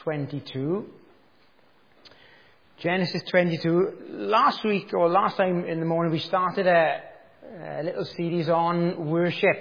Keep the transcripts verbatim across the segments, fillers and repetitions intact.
twenty-two. Genesis twenty-two. Last week, or last time in the morning, we started a, a little series on worship.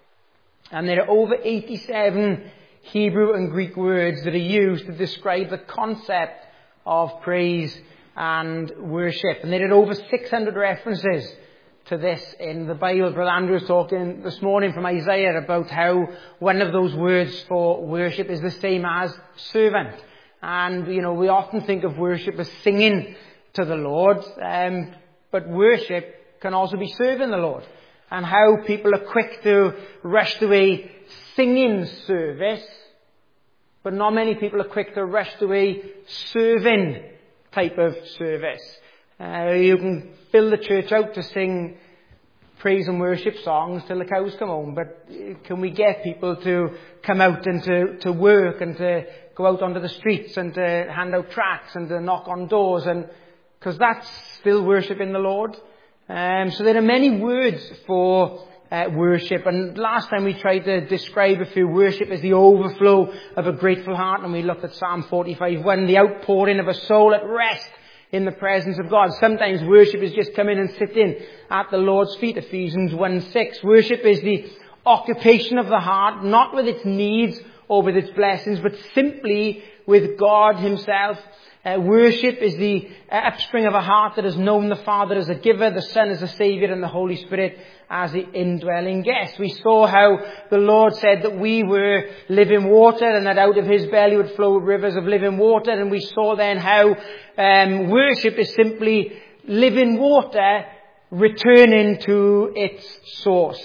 And there are over eighty-seven Hebrew and Greek words that are used to describe the concept of praise and worship. And there are over six hundred references to this in the Bible. Brother Andrew was talking this morning from Isaiah about how one of those words for worship is the same as servant. And, you know, we often think of worship as singing to the Lord, um, but worship can also be serving the Lord. And how people are quick to rush to a singing service, but not many people are quick to rush to a serving type of service. Uh, you can fill the church out to sing praise and worship songs till the cows come home, but can we get people to come out and to, to work and to go out onto the streets and to hand out tracts and to knock on doors, and because that's still worshiping the Lord. Um, so there are many words for uh, worship, and last time we tried to describe a few worship as the overflow of a grateful heart, and we looked at Psalm forty-five one, the outpouring of a soul at rest in the presence of God. Sometimes worship is just coming and sitting at the Lord's feet, Ephesians one six. Worship is the occupation of the heart, not with its needs or with its blessings, but simply with God himself. Uh, worship is the uh, upspring of a heart that has known the Father as a giver, the Son as a Saviour, and the Holy Spirit as the indwelling guest. We saw how the Lord said that we were living water and that out of his belly would flow rivers of living water. And we saw then how um, worship is simply living water returning to its source.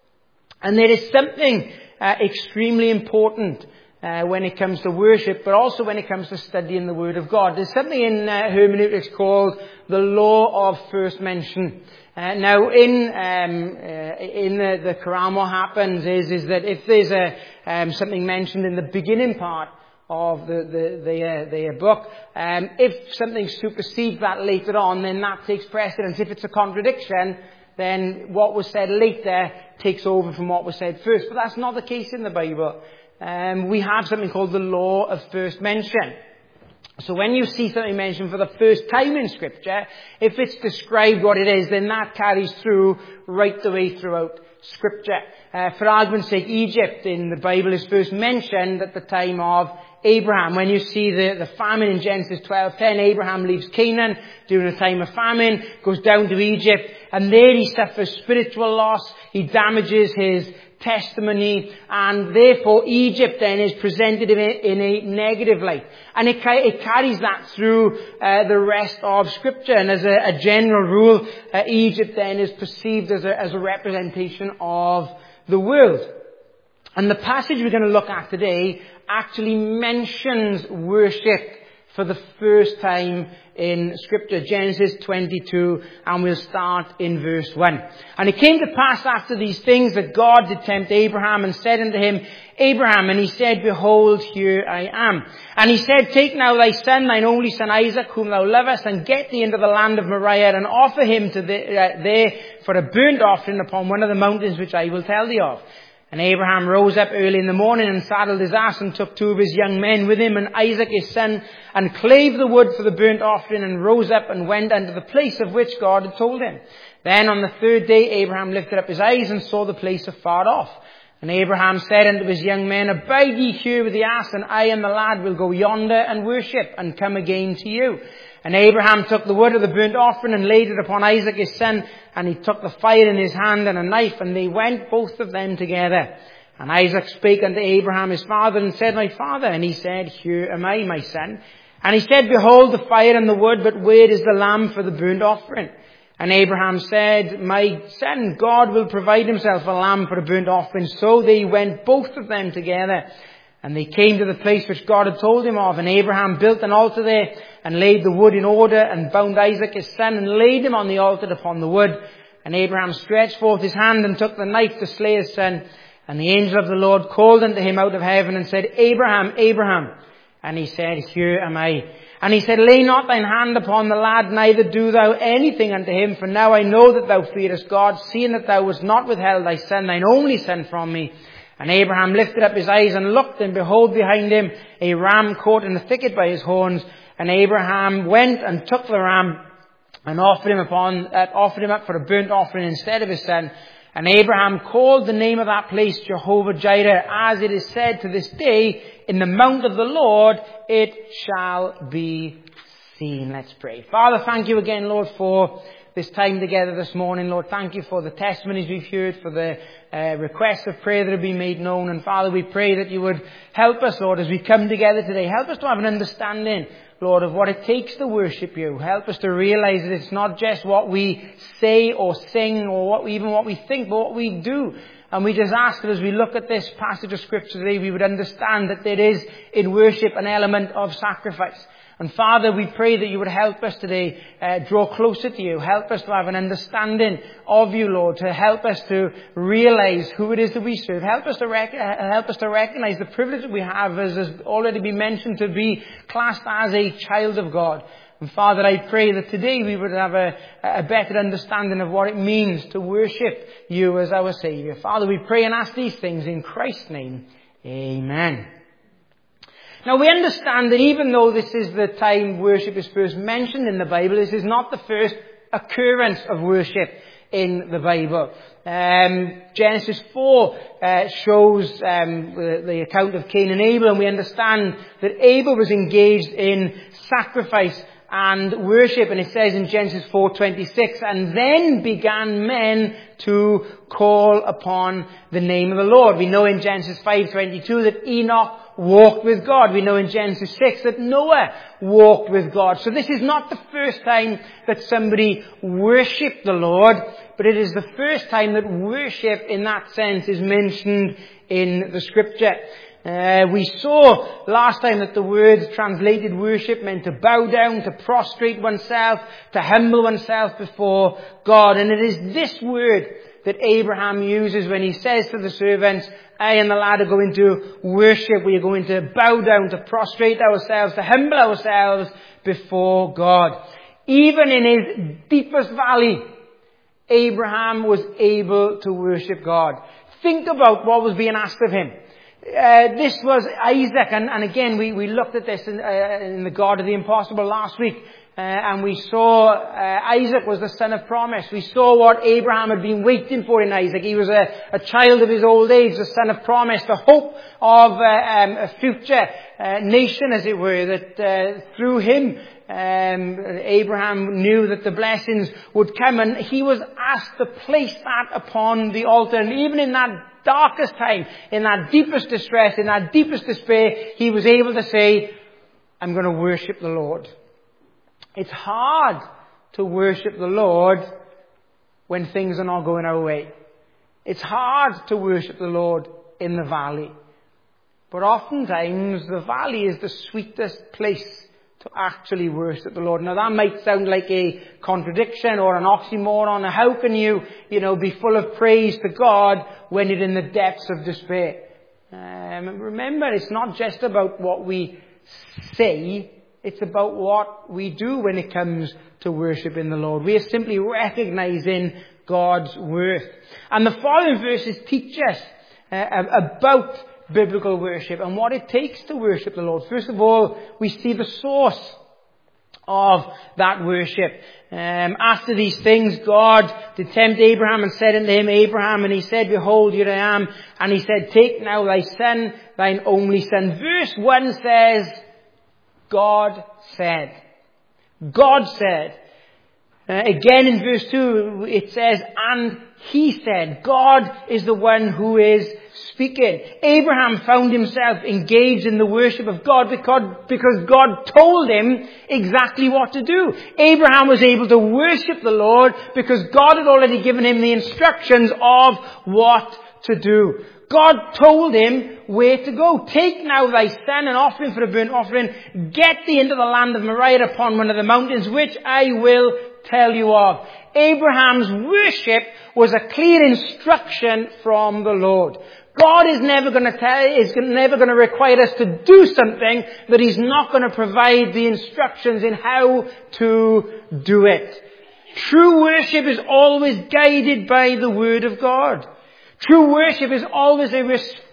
And there is something uh, extremely important Uh, when it comes to worship, but also when it comes to studying the Word of God. There's something in uh, hermeneutics called the law of first mention. Uh, now, in um, uh, in the, the Quran, what happens is is that if there's a um, something mentioned in the beginning part of the the the, uh, the book, um, if something supersedes that later on, then that takes precedence. If it's a contradiction, then what was said later takes over from what was said first. But that's not the case in the Bible. Um, we have something called the law of first mention. So when you see something mentioned for the first time in Scripture, if it's described what it is, then that carries through right the way throughout Scripture. Uh, for argument's sake, Egypt in the Bible is first mentioned at the time of Abraham. When you see the, the famine in Genesis twelve ten, Abraham leaves Canaan during a time of famine, goes down to Egypt, and there he suffers spiritual loss. He damages his testimony, and therefore Egypt then is presented in a, in a negative light. And it, it carries that through uh, the rest of Scripture. And as a, a general rule, uh, Egypt then is perceived as a, as a representation of the world. And the passage we're going to look at today actually mentions worship for the first time in Scripture, Genesis twenty-two, and we'll start in verse one. And it came to pass after these things that God did tempt Abraham and said unto him, Abraham, and he said, Behold, here I am. And he said, Take now thy son, thine only son Isaac, whom thou lovest, and get thee into the land of Moriah, and offer him to the, uh, there for a burnt offering upon one of the mountains which I will tell thee of. And Abraham rose up early in the morning and saddled his ass and took two of his young men with him and Isaac his son, and clave the wood for the burnt offering, and rose up and went unto the place of which God had told him. Then on the third day Abraham lifted up his eyes and saw the place afar off. And Abraham said unto his young men, Abide ye here with the ass, and I and the lad will go yonder and worship, and come again to you. And Abraham took the wood of the burnt offering and laid it upon Isaac his son, and he took the fire in his hand and a knife, and they went both of them together. And Isaac spake unto Abraham his father, and said, My father. And he said, Here am I, my son. And he said, Behold the fire and the wood, but where is the lamb for the burnt offering? And Abraham said, My son, God will provide himself a lamb for a burnt offering. So they went both of them together. And they came to the place which God had told him of. And Abraham built an altar there, and laid the wood in order, and bound Isaac his son, and laid him on the altar upon the wood. And Abraham stretched forth his hand, and took the knife to slay his son. And the angel of the Lord called unto him out of heaven, and said, Abraham, Abraham. And he said, Here am I. And he said, Lay not thine hand upon the lad, neither do thou anything unto him, for now I know that thou fearest God, seeing that thou wast not withheld thy son, thine only son, from me. And Abraham lifted up his eyes and looked, and behold, behind him a ram caught in the thicket by his horns. And Abraham went and took the ram and offered him upon, uh, offered him up for a burnt offering instead of his son. And Abraham called the name of that place Jehovah Jireh, as it is said to this day, in the mount of the Lord it shall be seen. Let's pray. Father, thank you again, Lord, for this time together this morning. Lord, thank you for the testimonies we've heard, for the uh, requests of prayer that have been made known. And Father, we pray that you would help us, Lord, as we come together today. Help us to have an understanding, Lord, of what it takes to worship you. Help us to realize that it's not just what we say or sing or what, even what we think, but what we do. And we just ask that as we look at this passage of Scripture today, we would understand that there is in worship an element of sacrifice. And Father, we pray that you would help us today uh, draw closer to you. Help us to have an understanding of you, Lord, to help us to realize who it is that we serve. Help us to rec- help us to recognize the privilege that we have, as has already been mentioned, to be classed as a child of God. And Father, I pray that today we would have a, a better understanding of what it means to worship you as our Savior. Father, we pray and ask these things in Christ's name. Amen. Now, we understand that even though this is the time worship is first mentioned in the Bible, this is not the first occurrence of worship in the Bible. Um, Genesis four uh, shows um, the, the account of Cain and Abel, and we understand that Abel was engaged in sacrifice and worship, and it says in Genesis four twenty-six, and then began men to call upon the name of the Lord. We know in Genesis five twenty-two that Enoch walked with God. We know in Genesis six that Noah walked with God. So this is not the first time that somebody worshipped the Lord, but it is the first time that worship in that sense is mentioned in the Scripture. Uh, we saw last time that the words translated worship meant to bow down, to prostrate oneself, to humble oneself before God. And it is this word that Abraham uses when he says to the servants, I and the lad are going to worship. We are going to bow down, to prostrate ourselves, to humble ourselves before God. Even in his deepest valley, Abraham was able to worship God. Think about what was being asked of him. Uh, this was Isaac, and, and again, we, we looked at this in, uh, in the God of the Impossible last week, uh, and we saw uh, Isaac was the son of promise. We saw what Abraham had been waiting for in Isaac. He was a, a child of his old age, the son of promise, the hope of uh, um, a future uh, nation, as it were, that uh, through him Um, Abraham knew that the blessings would come, and he was asked to place that upon the altar. And even in that darkest time, in that deepest distress, in that deepest despair, he was able to say, I'm going to worship the Lord. It's hard to worship the Lord when things are not going our way. It's hard to worship the Lord in the valley. But oftentimes the valley is the sweetest place to actually worship the Lord. Now that might sound like a contradiction or an oxymoron. How can you, you know, be full of praise to God when you're in the depths of despair? Um, remember, it's not just about what we say. It's about what we do when it comes to worshiping the Lord. We are simply recognizing God's worth. And the following verses teach us uh, about biblical worship and what it takes to worship the Lord. First of all, we see the source of that worship. Um, after these things, God did tempt Abraham and said unto him, Abraham, and he said, Behold, here I am. And he said, Take now thy son, thine only son. Verse one says, God said. God said. Uh, again in verse two, it says, and he said. God is the one who is speaking. Abraham found himself engaged in the worship of God because, because God told him exactly what to do. Abraham was able to worship the Lord because God had already given him the instructions of what to do. God told him where to go. Take now thy son and offer him for a burnt offering. Get thee into the land of Moriah upon one of the mountains, which I will tell you of. Abraham's worship was a clear instruction from the Lord. God is never going to tell, is never going to require us to do something that He's not going to provide the instructions in how to do it. True worship is always guided by the Word of God. True worship is always a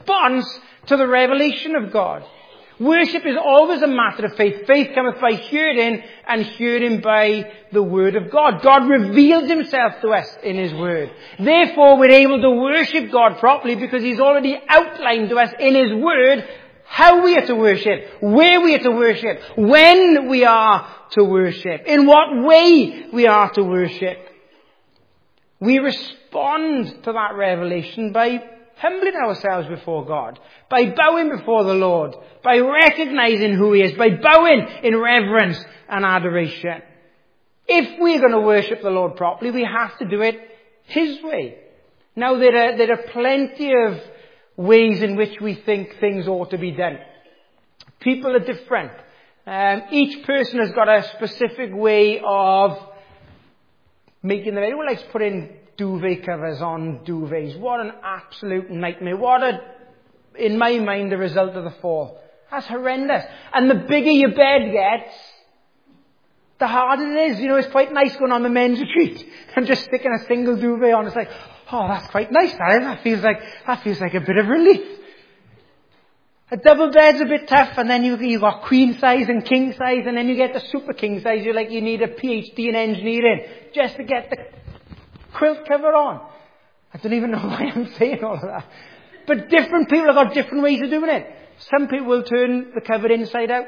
response to the revelation of God. Worship is always a matter of faith. Faith cometh by hearing, and hearing by the Word of God. God reveals Himself to us in His Word. Therefore, we're able to worship God properly because He's already outlined to us in His Word how we are to worship, where we are to worship, when we are to worship, in what way we are to worship. We respond to that revelation by humbling ourselves before God, by bowing before the Lord, by recognizing who He is, by bowing in reverence and adoration. If we're going to worship the Lord properly, we have to do it His way. Now, there are, there are plenty of ways in which we think things ought to be done. People are different. Um, each person has got a specific way of making them. Everyone likes putting duvet covers on duvets. What an absolute nightmare. What a, in my mind, the result of the fall. That's horrendous. And the bigger your bed gets, the harder it is. You know, it's quite nice going on the men's retreat and just sticking a single duvet on. It's like, oh, that's quite nice, that is. That feels like, that feels like a bit of relief. A double bed's a bit tough, and then you, you got queen size and king size, and then you get the super king size. You're like, you need a PhD in engineering just to get the quilt cover on. I don't even know why I'm saying all of that. But different people have got different ways of doing it. Some people will turn the cover inside out.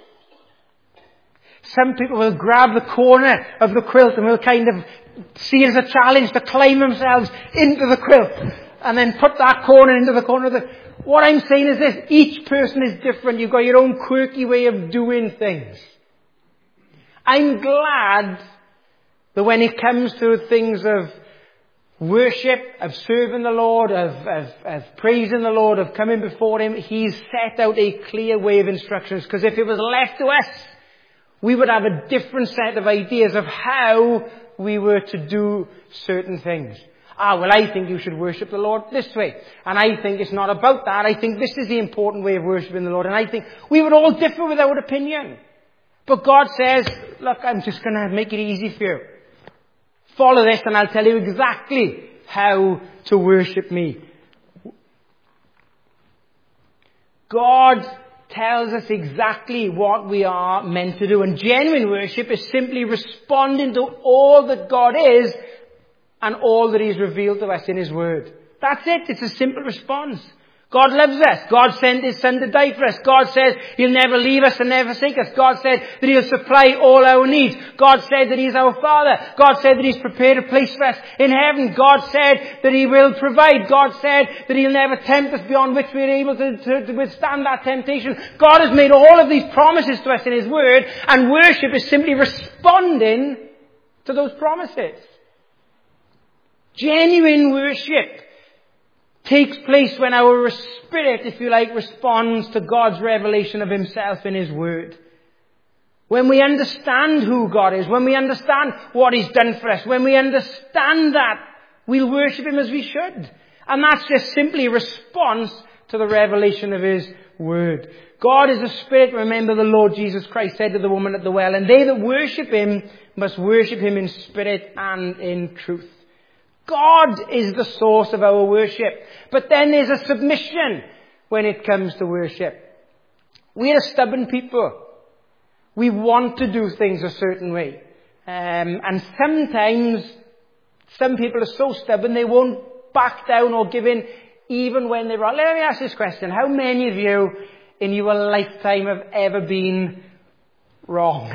Some people will grab the corner of the quilt and will kind of see it as a challenge to climb themselves into the quilt and then put that corner into the corner of the... What I'm saying is this: each person is different. You've got your own quirky way of doing things. I'm glad that when it comes to things of worship, of serving the Lord, of, of, of praising the Lord, of coming before Him, He's set out a clear way of instructions. Because if it was left to us, we would have a different set of ideas of how we were to do certain things. Ah, well, I think you should worship the Lord this way. And I think it's not about that. I think this is the important way of worshiping the Lord. And I think we would all differ with our opinion. But God says, look, I'm just going to make it easy for you. Follow this and I'll tell you exactly how to worship me. God tells us exactly what we are meant to do. And genuine worship is simply responding to all that God is and all that He's revealed to us in His Word. That's it. It's a simple response. God loves us. God sent His Son to die for us. God says He'll never leave us and never forsake us. God said that He'll supply all our needs. God said that He's our Father. God said that He's prepared a place for us in heaven. God said that He will provide. God said that He'll never tempt us beyond which we're able to, to, to withstand that temptation. God has made all of these promises to us in His Word, and worship is simply responding to those promises. Genuine worship takes place when our spirit, if you like, responds to God's revelation of Himself in His Word. When we understand who God is, when we understand what He's done for us, when we understand that, we'll worship Him as we should. And that's just simply a response to the revelation of His Word. God is a spirit. Remember, the Lord Jesus Christ said to the woman at the well, and they that worship Him must worship Him in spirit and in truth. God is the source of our worship. But then there's a submission when it comes to worship. We are stubborn people. We want to do things a certain way. Um, and sometimes some people are so stubborn they won't back down or give in even when they're wrong. Let me ask this question. How many of you in your lifetime have ever been wrong?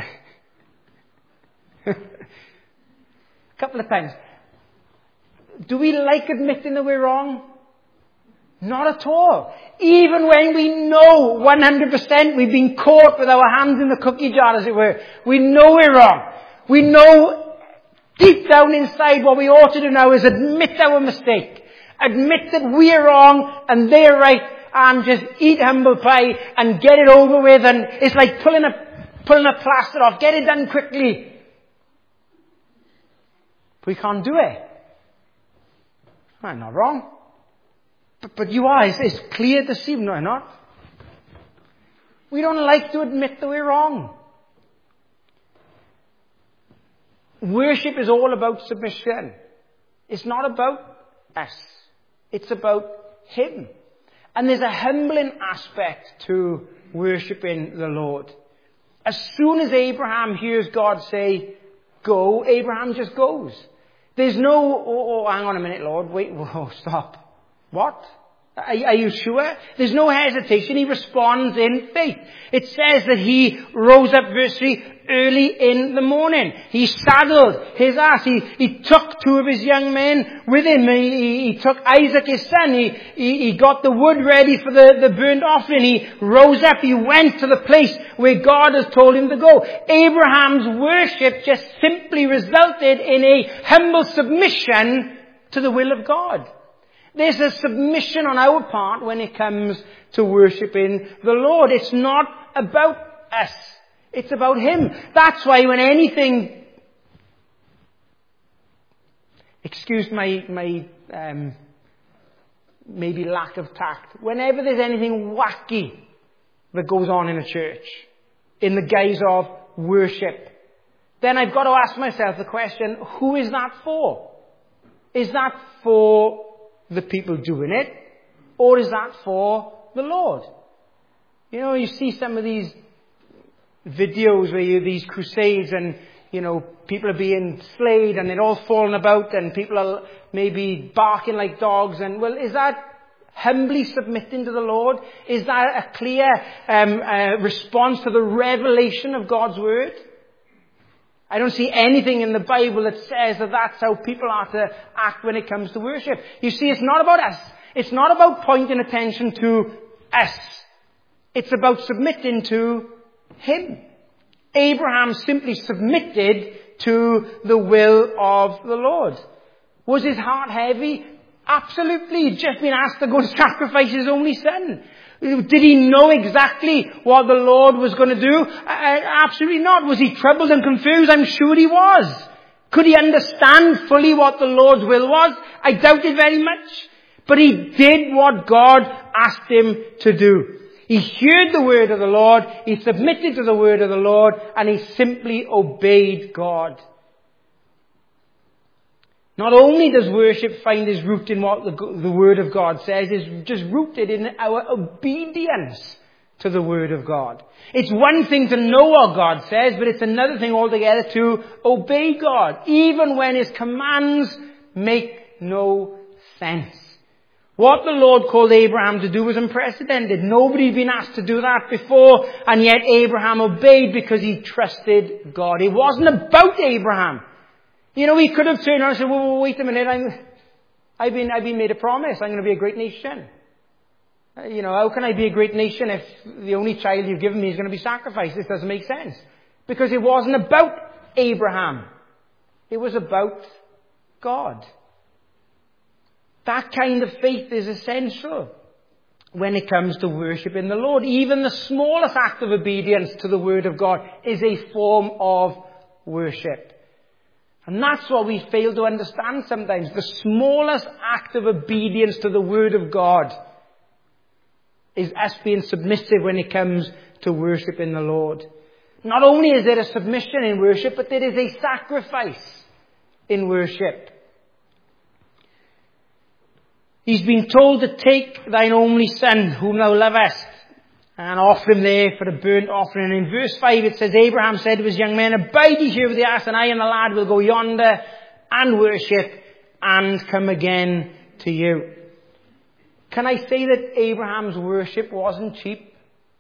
A couple of times. Do we like admitting that we're wrong? Not at all. Even when we know one hundred percent we've been caught with our hands in the cookie jar, as it were. We know we're wrong. We know deep down inside what we ought to do now is admit our mistake. Admit that we're wrong and they're right, and just eat humble pie and get it over with. And it's like pulling a, pulling a plaster off. Get it done quickly. But we can't do it. I'm not wrong. But, but you are. It's, it's clear to see. No, I'm not. We don't like to admit that we're wrong. Worship is all about submission. It's not about us. It's about Him. And there's a humbling aspect to worshipping the Lord. As soon as Abraham hears God say, go, Abraham just goes. There's no, oh, oh hang on a minute, Lord, wait, whoa, stop. What? Are, are you sure? There's no hesitation. He responds in faith. It says that he rose up, verse three, early in the morning. He saddled his ass. He, he took two of his young men with him. He, he, he took Isaac, his son. He, he, he got the wood ready for the, the burnt offering. He rose up. He went to the place where God has told him to go. Abraham's worship just simply resulted in a humble submission to the will of God. There's a submission on our part when it comes to worshipping the Lord. It's not about us. It's about Him. That's why when anything, excuse my, my um, maybe lack of tact, whenever there's anything wacky that goes on in a church, in the guise of worship, then I've got to ask myself the question, who is that for? Is that for the people doing it, or is that for the Lord? You know, you see some of these videos where you these crusades and, you know, people are being slayed and they're all falling about and people are maybe barking like dogs. And, well, is that humbly submitting to the Lord? Is that a clear um, uh, response to the revelation of God's Word? I don't see anything in the Bible that says that that's how people are to act when it comes to worship. You see, it's not about us. It's not about pointing attention to us. It's about submitting to Him. Abraham simply submitted to the will of the Lord. Was his heart heavy? Absolutely. He'd just been asked to go and sacrifice his only son. Did he know exactly what the Lord was going to do? Uh, absolutely not. Was he troubled and confused? I'm sure he was. Could he understand fully what the Lord's will was? I doubt it very much. But he did what God asked him to do. He heard the word of the Lord, he submitted to the word of the Lord, and he simply obeyed God. Not only does worship find its root in what the, the Word of God says, it's just rooted in our obedience to the Word of God. It's one thing to know what God says, but it's another thing altogether to obey God, even when His commands make no sense. What the Lord called Abraham to do was unprecedented. Nobody had been asked to do that before, and yet Abraham obeyed because he trusted God. It wasn't about Abraham. You know, he could have turned around and said, well, wait a minute, I'm, I've been, I've been made a promise. I'm going to be a great nation. You know, how can I be a great nation if the only child you've given me is going to be sacrificed? This doesn't make sense. Because it wasn't about Abraham. It was about God. That kind of faith is essential when it comes to worshiping the Lord. Even the smallest act of obedience to the Word of God is a form of worship. And that's what we fail to understand sometimes. The smallest act of obedience to the Word of God is us being submissive when it comes to worshiping the Lord. Not only is there a submission in worship, but there is a sacrifice in worship. He's been told to take thine only son, whom thou lovest, and offer him there for a burnt offering. And in verse five it says, Abraham said to his young men, abide ye here with the ass, and I and the lad will go yonder and worship and come again to you. Can I say that Abraham's worship wasn't cheap?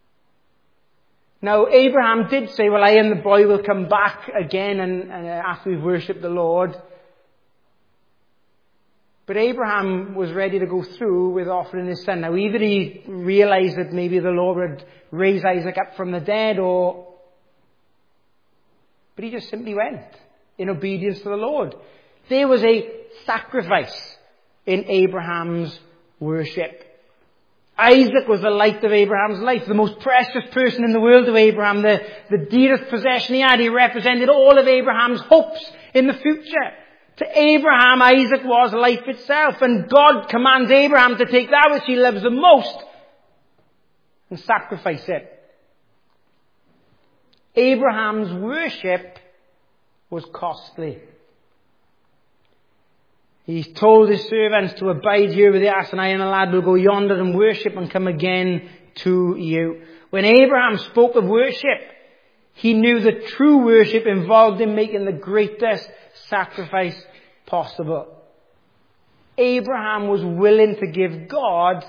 Now, Abraham did say, well, I and the boy will come back again and, and after we've worshipped the Lord. But Abraham was ready to go through with offering his son. Now, either he realized that maybe the Lord would raise Isaac up from the dead, or... But he just simply went in obedience to the Lord. There was a sacrifice in Abraham's worship. Isaac was the light of Abraham's life, the most precious person in the world to Abraham, the, the dearest possession he had. He represented all of Abraham's hopes in the future. To Abraham, Isaac was life itself, and God commands Abraham to take that which he loves the most and sacrifice it. Abraham's worship was costly. He told his servants to abide here with the ass, and I and the lad will go yonder and worship and come again to you. When Abraham spoke of worship, he knew that true worship involved him making the greatest sacrifice possible. Abraham was willing to give God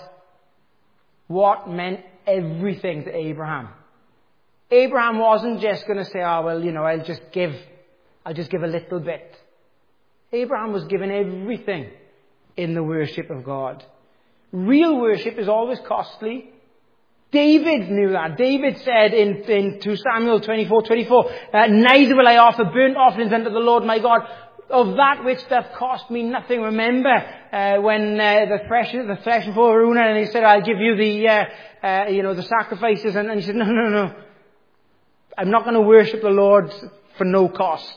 what meant everything to Abraham. Abraham wasn't just going to say, oh, well, you know, I'll just give, I'll just give a little bit. Abraham was given everything in the worship of God. Real worship is always costly. David knew that. David said in, in two Samuel twenty-four twenty-four, uh, neither will I offer burnt offerings unto the Lord my God of that which doth cost me nothing. Remember uh, when uh, the threshing the threshing for Araunah, and he said, I'll give you the uh, uh, you know the sacrifices, and, and he said, no, no, no, I'm not going to worship the Lord for no cost.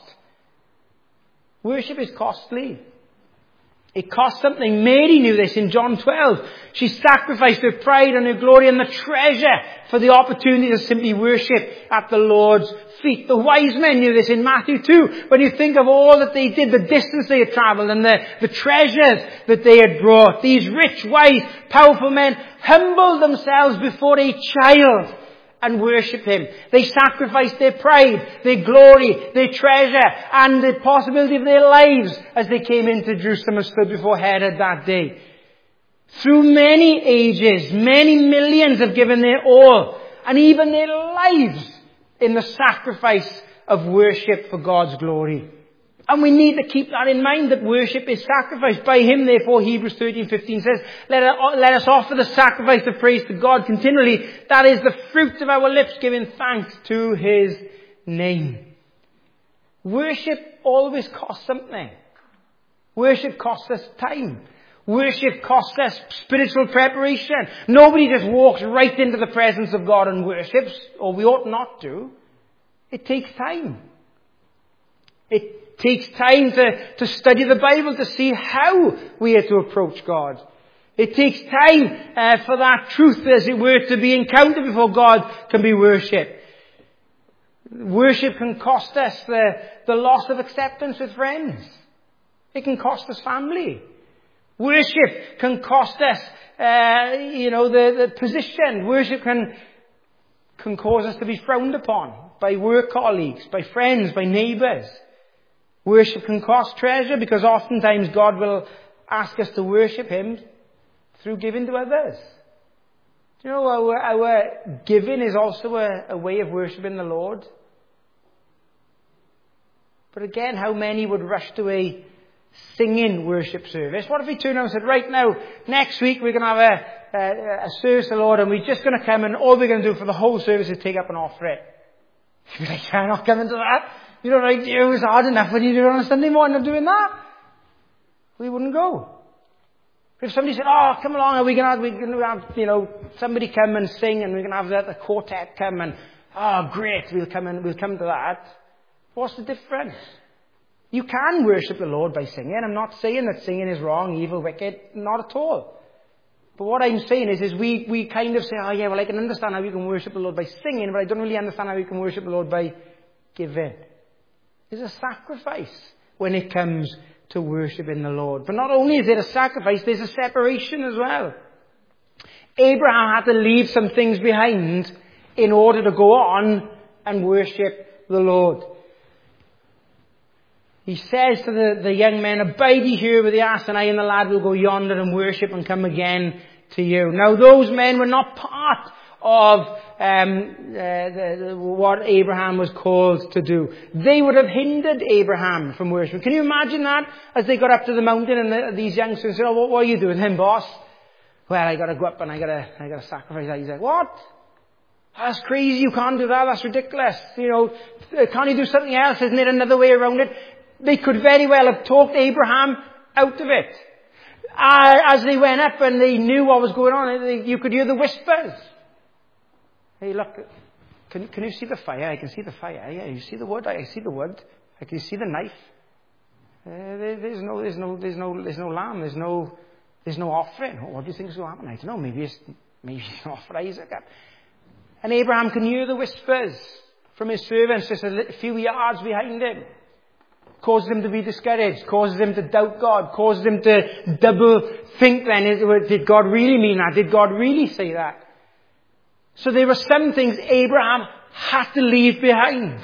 Worship is costly. It cost something. Mary knew this in John twelve. She sacrificed her pride and her glory and the treasure for the opportunity to simply worship at the Lord's feet. The wise men knew this in Matthew two. When you think of all that they did, the distance they had travelled and the, the treasures that they had brought. These rich, wise, powerful men humbled themselves before a child and worship him. They sacrificed their pride, their glory, their treasure, and the possibility of their lives as they came into Jerusalem and stood before Herod that day. Through many ages, many millions have given their all, and even their lives, in the sacrifice of worship for God's glory. And we need to keep that in mind, that worship is sacrifice. By him, therefore, Hebrews thirteen fifteen says, let, let us offer the sacrifice of praise to God continually. That is the fruit of our lips, giving thanks to his name. Worship always costs something. Worship costs us time. Worship costs us spiritual preparation. Nobody just walks right into the presence of God and worships, or we ought not to. It takes time. It takes time to, to study the Bible, to see how we are to approach God. It takes time uh, for that truth, as it were, to be encountered before God can be worshipped. Worship can cost us the, the loss of acceptance with friends. It can cost us family. Worship can cost us, uh, you know, the, the position. Worship can, can cause us to be frowned upon by work colleagues, by friends, by neighbours. Worship can cost treasure, because oftentimes God will ask us to worship him through giving to others. Do you know, our, our giving is also a, a way of worshipping the Lord. But again, how many would rush to a singing worship service? What if we turned around and said, right now, next week we're going to have a, a, a service to the Lord, and we're just going to come, and all we're going to do for the whole service is take up an offering. You'd be like, I'm not coming to that. You know, like, it was hard enough when you do it on a Sunday morning of doing that. We wouldn't go. If somebody said, oh, come along, are we going to have, we're going to have, you know, somebody come and sing, and we're going to have the, the quartet come, and, oh, great, we'll come and we'll come to that. What's the difference? You can worship the Lord by singing. I'm not saying that singing is wrong, evil, wicked. Not at all. But what I'm saying is, is we, we kind of say, oh yeah, well, I can understand how you can worship the Lord by singing, but I don't really understand how you can worship the Lord by giving. There's a sacrifice when it comes to worshiping the Lord. But not only is there a sacrifice, there's a separation as well. Abraham had to leave some things behind in order to go on and worship the Lord. He says to the, the young men, abide ye here with the ass, and I and the lad will go yonder and worship and come again to you. Now those men were not part of um, uh, the, the, what Abraham was called to do. They would have hindered Abraham from worshiping. Can you imagine that? As they got up to the mountain, and the, these youngsters said, oh, what, what are you doing then, boss? Well, I got to go up and I got to I got to sacrifice that. He's like, what? That's crazy. You can't do that. That's ridiculous. You know, can't you do something else? Isn't there another way around it? They could very well have talked Abraham out of it. Uh, as they went up and they knew what was going on, they, you could hear the whispers. Hey, look, can, can you see the fire? I can see the fire. Yeah, you see the wood? I see the wood. I can see the knife. Uh, there, there's no, there's no, there's no, there's no lamb. There's no, there's no offering. What do you think is going to happen? I don't know. Maybe it's, maybe it's not for Isaac. And Abraham can hear the whispers from his servants just a few yards behind him. causes him to be discouraged, causes him to doubt God, causes him to double think then, is- did God really mean that? Did God really say that? So there were some things Abraham had to leave behind.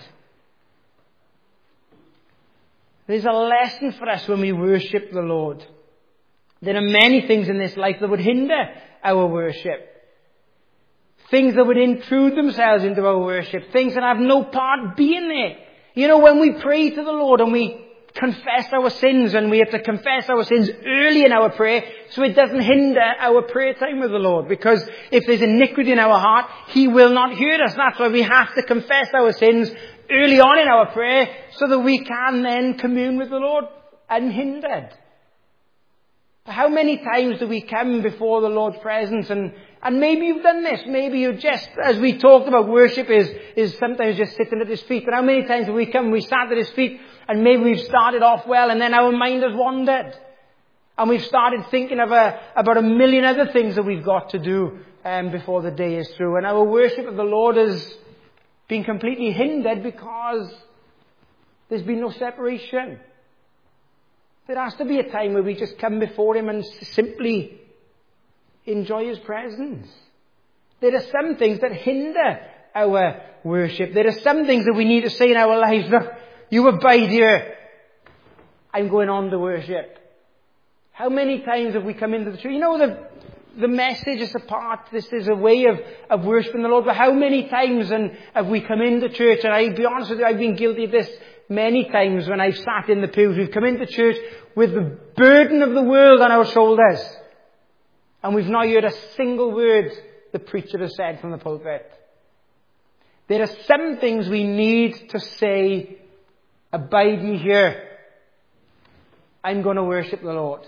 There's a lesson for us when we worship the Lord. There are many things in this life that would hinder our worship. Things that would intrude themselves into our worship. Things that have no part being there. You know, when we pray to the Lord and we confess our sins, and we have to confess our sins early in our prayer so it doesn't hinder our prayer time with the Lord. Because if there's iniquity in our heart, He will not hear us. That's why we have to confess our sins early on in our prayer so that we can then commune with the Lord unhindered. How many times do we come before the Lord's presence, and, and maybe you've done this, maybe you just, as we talked about, worship is, is sometimes just sitting at His feet. But how many times have we come, we sat at His feet, and maybe we've started off well, and then our mind has wandered. And we've started thinking of a, about a million other things that we've got to do um, before the day is through. And our worship of the Lord has been completely hindered because there's been no separation. There has to be a time where we just come before Him and simply enjoy His presence. There are some things that hinder our worship. There are some things that we need to say in our lives. Look, you abide here. I'm going on to worship. How many times have we come into the church? You know, the, the message is a part. This is a way of, of worshiping the Lord. But how many times and have we come into church? And I'll be honest with you, I've been guilty of this many times when I've sat in the pews. We've come into church with the burden of the world on our shoulders. And we've not heard a single word the preacher has said from the pulpit. There are some things we need to say, abide ye here. I'm going to worship the Lord.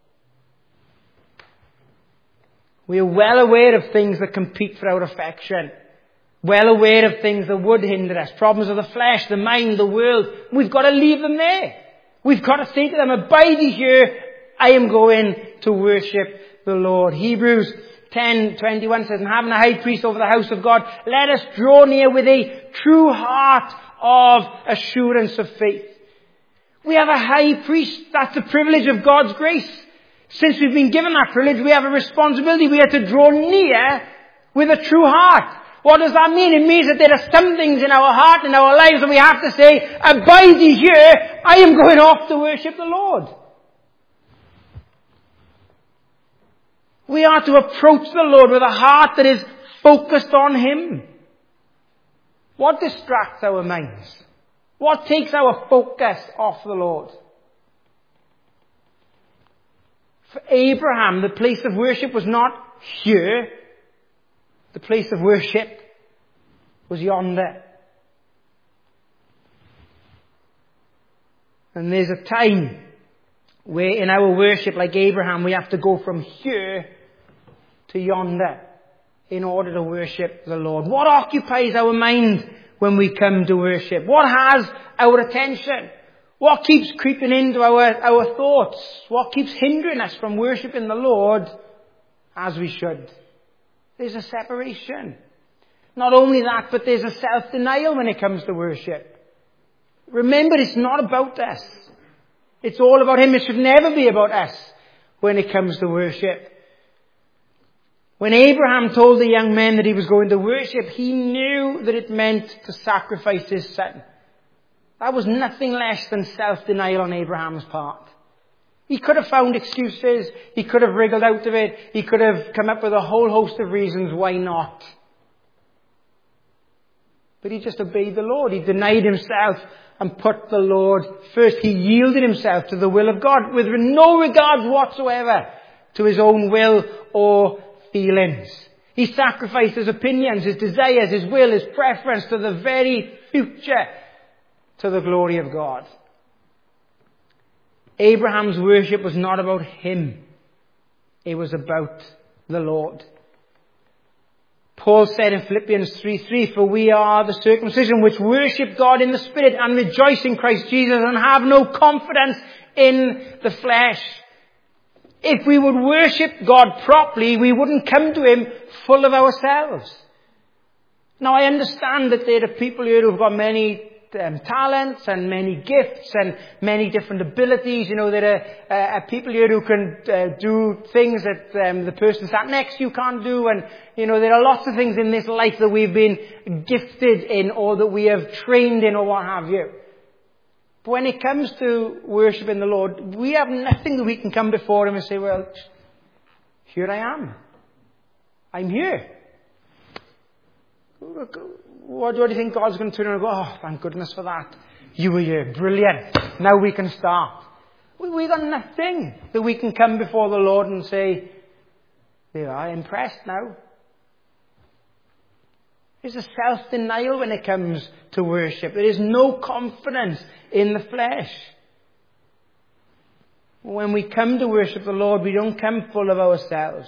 We are well aware of things that compete for our affection. Well aware of things that would hinder us. Problems of the flesh, the mind, the world. We've got to leave them there. We've got to say to them, abide ye here. I am going to worship the Lord. Hebrews ten twenty-one says, and having a high priest over the house of God, let us draw near with a true heart of assurance of faith. We have a high priest. That's the privilege of God's grace. Since we've been given that privilege, we have a responsibility. We have to draw near with a true heart. What does that mean? It means that there are some things in our heart, in our lives, that we have to say, abide ye here. I am going off to worship the Lord. We are to approach the Lord with a heart that is focused on Him. What distracts our minds? What takes our focus off the Lord? For Abraham, the place of worship was not here. The place of worship was yonder. And there's a time where in our worship, like Abraham, we have to go from here to yonder in order to worship the Lord. What occupies our mind when we come to worship? What has our attention? What keeps creeping into our, our thoughts? What keeps hindering us from worshiping the Lord as we should? There's a separation. Not only that, but there's a self-denial when it comes to worship. Remember, it's not about us. It's all about Him. It should never be about us when it comes to worship. When Abraham told the young men that he was going to worship, he knew that it meant to sacrifice his son. That was nothing less than self-denial on Abraham's part. He could have found excuses. He could have wriggled out of it. He could have come up with a whole host of reasons why not. But he just obeyed the Lord. He denied himself and put the Lord first. He yielded himself to the will of God with no regards whatsoever to his own will or feelings. He sacrificed his opinions, his desires, his will, his preference to the very future, to the glory of God. Abraham's worship was not about him. It was about the Lord. Paul said in Philippians three three, for we are the circumcision which worship God in the Spirit and rejoice in Christ Jesus and have no confidence in the flesh. If we would worship God properly, we wouldn't come to Him full of ourselves. Now I understand that there are people here who've got many um, talents and many gifts and many different abilities. You know, there are, uh, are people here who can uh, do things that um, the person sat next to you can't do. And, you know, there are lots of things in this life that we've been gifted in or that we have trained in or what have you. But when it comes to worshiping the Lord, we have nothing that we can come before Him and say, well, here I am. I'm here. What do you think God's going to turn around and go, oh, thank goodness for that. You were here. Brilliant. Now we can start. We, we got nothing that we can come before the Lord and say, there I am impressed now. There's a self-denial when it comes to worship. There is no confidence in the flesh. When we come to worship the Lord, we don't come full of ourselves.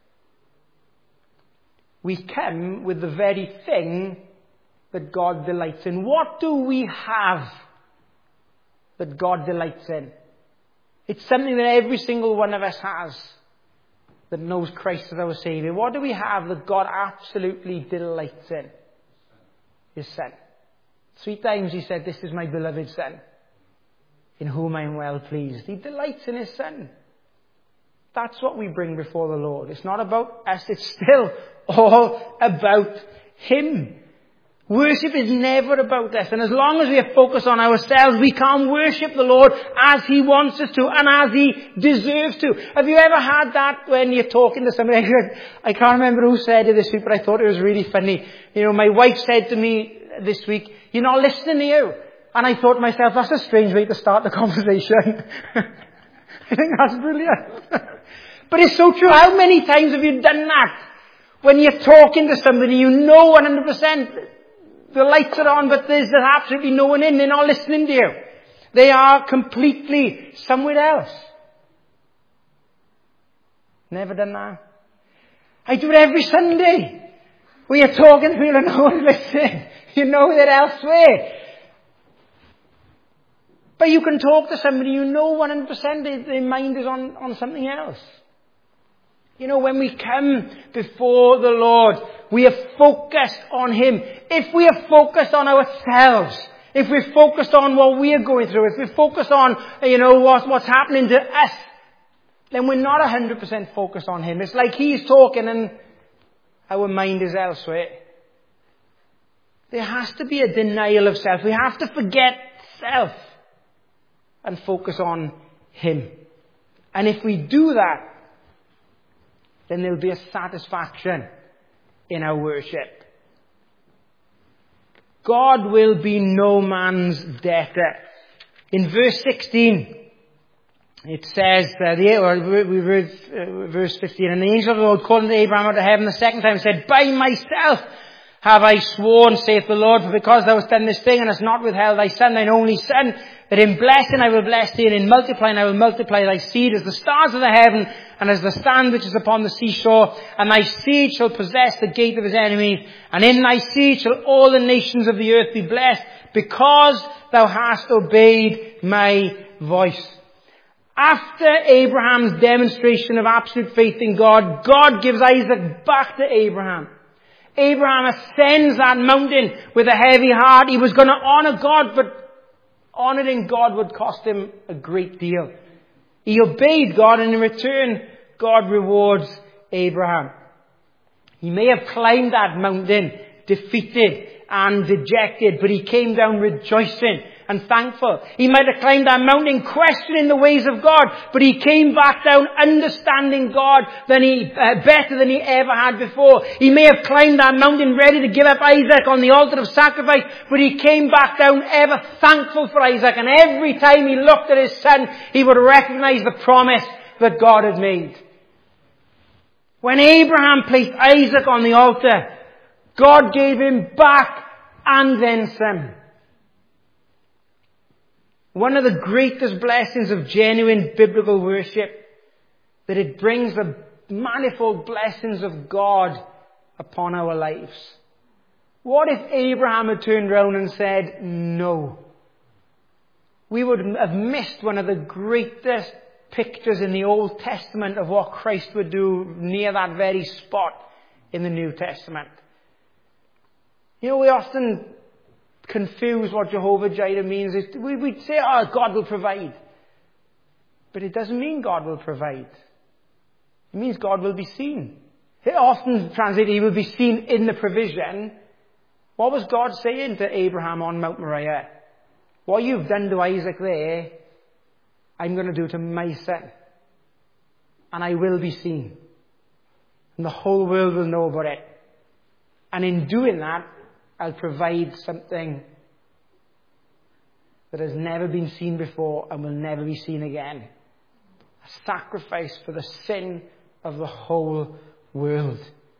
We come with the very thing that God delights in. What do we have that God delights in? It's something that every single one of us has that knows Christ as our Saviour. What do we have that God absolutely delights in? His Son. Three times He said, this is my beloved Son, in whom I am well pleased. He delights in His Son. That's what we bring before the Lord. It's not about us. It's still all about Him. Worship is never about us. And as long as we are focused on ourselves, we can't worship the Lord as He wants us to and as He deserves to. Have you ever had that when you're talking to somebody? I can't remember who said it this week, but I thought it was really funny. You know, my wife said to me this week, you're not listening to you. And I thought to myself, that's a strange way to start the conversation. I think that's brilliant. But it's so true. How many times have you done that? When you're talking to somebody, you know one hundred percent the lights are on, but there's absolutely no one in. They're not listening to you. They are completely somewhere else. Never done that. I do it every Sunday. We are talking to people and no one's listening. You know they're elsewhere. But you can talk to somebody, you know one hundred percent their mind is on, on something else. You know, when we come before the Lord, we are focused on Him. If we are focused on ourselves, if we're focused on what we are going through, if we're focused on, you know, what, what's happening to us, then we're not one hundred percent focused on Him. It's like He's talking and our mind is elsewhere. There has to be a denial of self. We have to forget self and focus on Him. And if we do that, then there'll be a satisfaction in our worship. God will be no man's debtor. In verse sixteen, it says, uh, the, or we read uh, verse fifteen, and the angel of the Lord called unto Abraham out of heaven the second time and said, by myself have I sworn, saith the Lord, for because thou hast done this thing and hast not withheld thy son, thine only son, that in blessing I will bless thee, and in multiplying I will multiply thy seed as the stars of the heaven, and as the sand which is upon the seashore. And thy seed shall possess the gate of his enemies, and in thy seed shall all the nations of the earth be blessed, because thou hast obeyed my voice. After Abraham's demonstration of absolute faith in God, God gives Isaac back to Abraham. Abraham ascends that mountain with a heavy heart. He was going to honor God, but honoring God would cost him a great deal. He obeyed God, and in return, God rewards Abraham. He may have climbed that mountain defeated and dejected, but he came down rejoicing and thankful. He might have climbed that mountain questioning the ways of God, but he came back down understanding God than he, uh, better than he ever had before. He may have climbed that mountain ready to give up Isaac on the altar of sacrifice, but he came back down ever thankful for Isaac. And every time he looked at his son, he would recognize the promise that God had made. When Abraham placed Isaac on the altar, God gave him back and then some. One of the greatest blessings of genuine biblical worship, that it brings the manifold blessings of God upon our lives. What if Abraham had turned around and said, no? We would have missed one of the greatest pictures in the Old Testament of what Christ would do near that very spot in the New Testament. You know, we often confuse what Jehovah Jireh means. We, we'd say, oh, God will provide. But it doesn't mean God will provide. It means God will be seen. It often translated, he will be seen in the provision. What was God saying to Abraham on Mount Moriah? What you've done to Isaac there, I'm going to do to my son. And I will be seen. And the whole world will know about it. And in doing that, I'll provide something that has never been seen before and will never be seen again. A sacrifice for the sin of the whole world.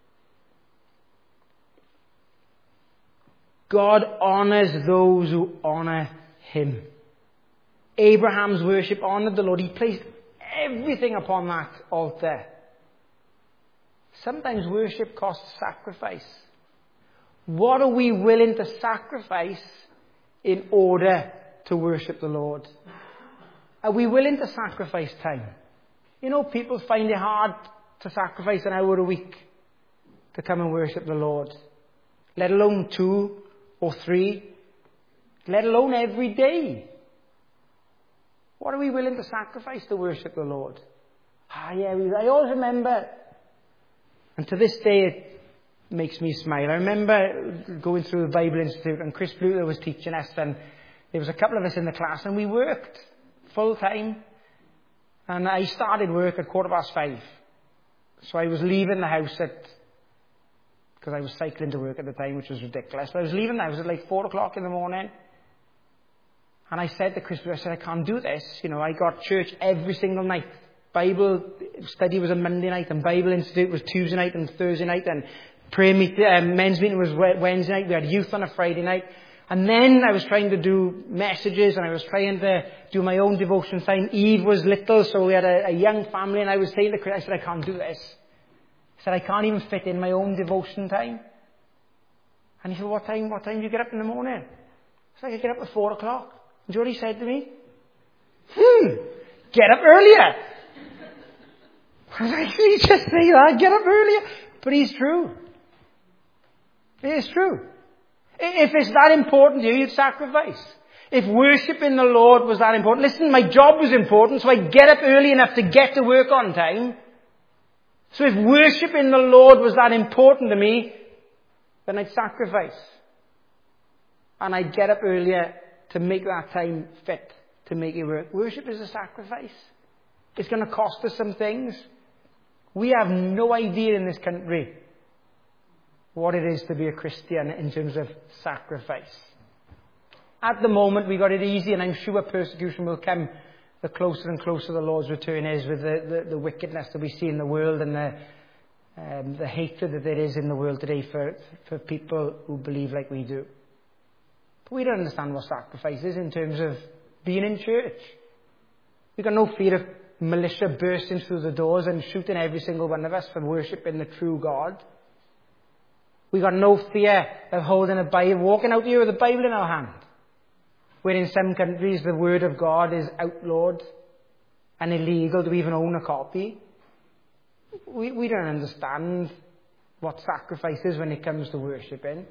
God honors those who honor him. Abraham's worship honored the Lord. He placed everything upon that altar. Sometimes worship costs sacrifice. What are we willing to sacrifice in order to worship the Lord? Are we willing to sacrifice time? You know, people find it hard to sacrifice an hour a week to come and worship the Lord. Let alone two or three. Let alone every day. What are we willing to sacrifice to worship the Lord? Ah, yeah, I always remember. And to this day, it makes me smile. I remember going through the Bible Institute, and Chris Bluter was teaching us, and there was a couple of us in the class, and we worked full time. And I started work at quarter past five. So I was leaving the house at, because I was cycling to work at the time, which was ridiculous. But I was leaving the house at like four o'clock in the morning. And I said to Chris Bluter, I said, I can't do this. You know, I got church every single night. Bible study was a Monday night, and Bible Institute was Tuesday night and Thursday night, and prayer meet, uh, men's meeting was Wednesday night. We had youth on a Friday night. And then I was trying to do messages, and I was trying to do my own devotion time. Eve was little, so we had a, a young family, and I was saying to Chris, I said, I can't do this. I said, I can't even fit in my own devotion time. And he said, what time, what time do you get up in the morning? I said, I get up at four o'clock. And do you know what he said to me? Hmm, get up earlier. I was like, he just say that, get up earlier. But he's true. It is true. If it's that important to you, you'd sacrifice. If worshiping the Lord was that important, listen, my job was important, so I get up early enough to get to work on time. So if worshiping the Lord was that important to me, then I'd sacrifice. And I'd get up earlier to make that time fit, to make it work. Worship is a sacrifice. It's going to cost us some things. We have no idea in this country what it is to be a Christian in terms of sacrifice. At the moment, we got it easy, and I'm sure persecution will come the closer and closer the Lord's return is, with the, the, the wickedness that we see in the world, and the, um, the hatred that there is in the world today for, for people who believe like we do. But we don't understand what sacrifice is in terms of being in church. We've got no fear of militia bursting through the doors and shooting every single one of us for worshipping the true God. We've got no fear of holding a Bible, walking out here with a Bible in our hand. Where in some countries the Word of God is outlawed and illegal to even own a copy. We, we don't understand what sacrifice is when it comes to worshipping.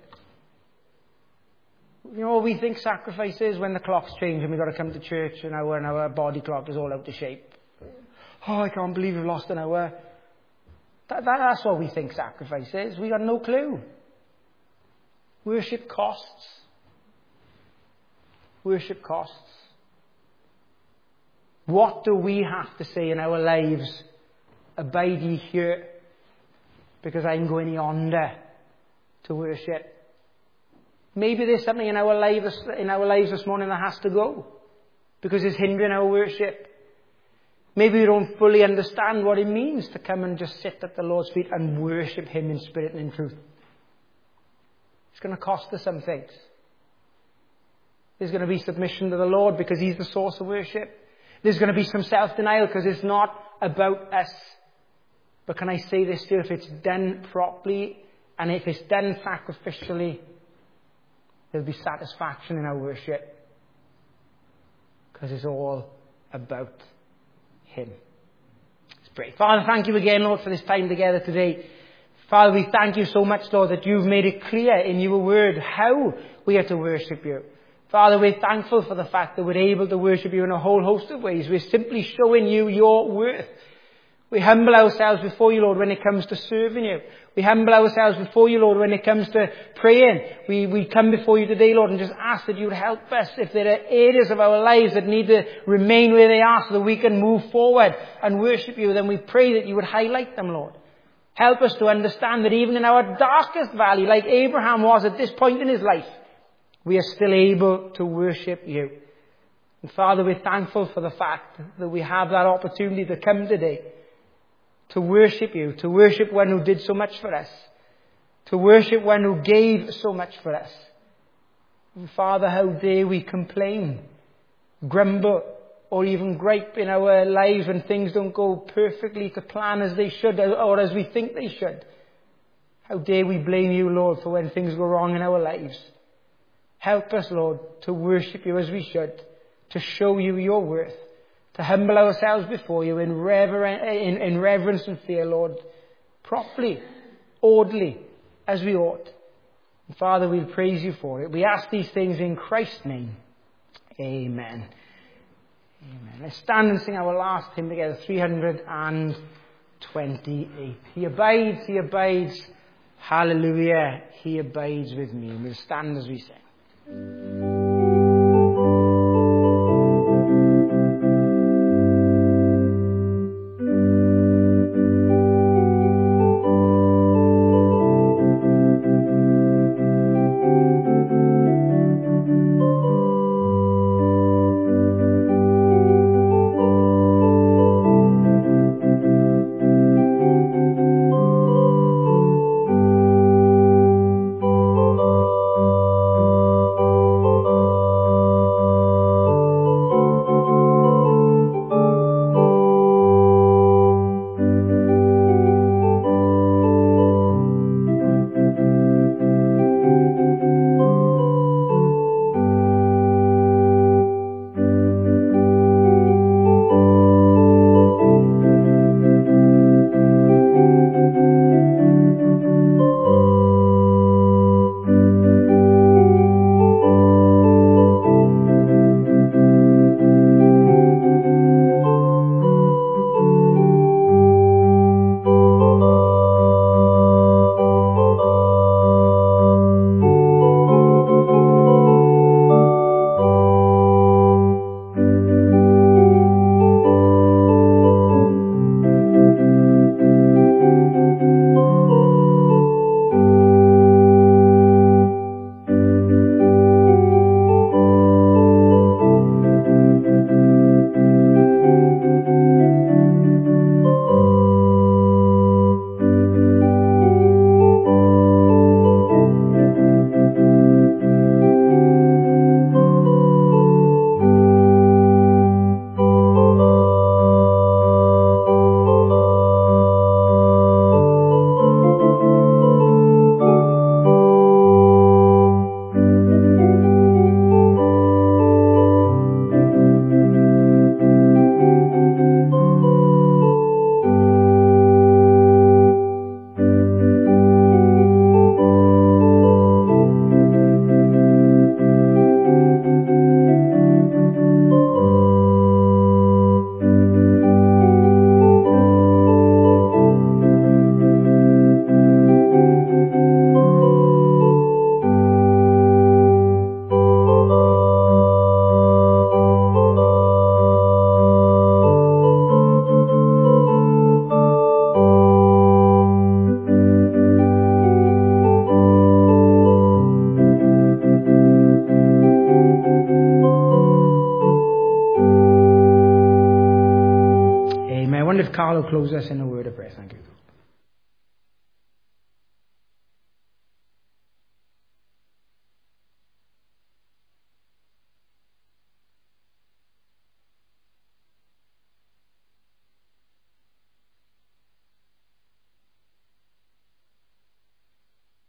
You know, we think sacrifice is when the clocks change and we've got to come to church an hour and our body clock is all out of shape. Oh, I can't believe we've lost an hour. That, that, that's what we think sacrifice is. We got no clue. Worship costs. Worship costs. What do we have to say in our lives? Abide ye here, because I'm going yonder to worship. Maybe there's something in our lives in our lives this morning that has to go, because it's hindering our worship. Maybe we don't fully understand what it means to come and just sit at the Lord's feet and worship Him in spirit and in truth. It's going to cost us some things. There's going to be submission to the Lord because He's the source of worship. There's going to be some self-denial because it's not about us. But can I say this to you? If it's done properly and if it's done sacrificially, there'll be satisfaction in our worship. Because it's all about Him. Let's pray. Father, thank you again, Lord, for this time together today. Father, we thank you so much, Lord, that you've made it clear in your word how we are to worship you. Father, we're thankful for the fact that we're able to worship you in a whole host of ways. We're simply showing you your worth. We humble ourselves before you, Lord, when it comes to serving you. We humble ourselves before you, Lord, when it comes to praying. We, we come before you today, Lord, and just ask that you would help us if there are areas of our lives that need to remain where they are so that we can move forward and worship you. Then we pray that you would highlight them, Lord. Help us to understand that even in our darkest valley, like Abraham was at this point in his life, we are still able to worship you. And Father, we're thankful for the fact that we have that opportunity to come today to worship you, to worship one who did so much for us, to worship one who gave so much for us. And Father, how dare we complain, grumble, or even gripe in our lives when things don't go perfectly to plan as they should or as we think they should. How dare we blame you, Lord, for when things go wrong in our lives. Help us, Lord, to worship you as we should, to show you your worth, to humble ourselves before you in, rever- in, in reverence and fear, Lord, properly, orderly, as we ought. And Father, we'll praise you for it. We ask these things in Christ's name. Amen. Amen. Let's stand and sing our last hymn together, three hundred twenty-eight. He abides, he abides, hallelujah, he abides with me. And we'll stand as we sing. Carl will close us in a word of prayer. Thank you.